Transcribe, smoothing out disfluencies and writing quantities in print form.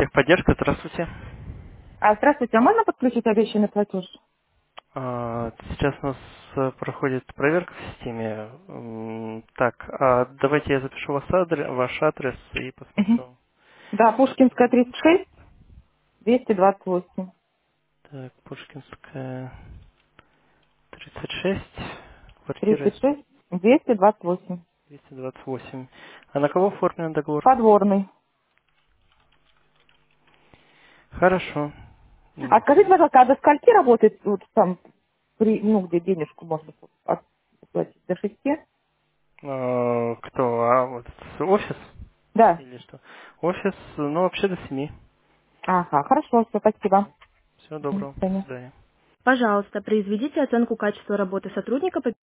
Техподдержка, здравствуйте. Здравствуйте, а можно подключить обещанный платеж? Сейчас у нас проходит проверка в системе. Так, давайте я запишу ваш адрес и Мгм. посмотрю. Да, Пушкинская, 36, 228. Так, Пушкинская, 36, квартира 36, 228. 228. А на кого оформлен договор? Подворный. Хорошо. А скажите, пожалуйста, а до скольки работает вот там, где денежку можно платить? До 6? Кто? Вот офис? Да. Или что? Офис, ну, вообще до 7. Ага, хорошо, все, спасибо. Всего До доброго. До свидания. свидания. Пожалуйста, произведите оценку качества работы сотрудника по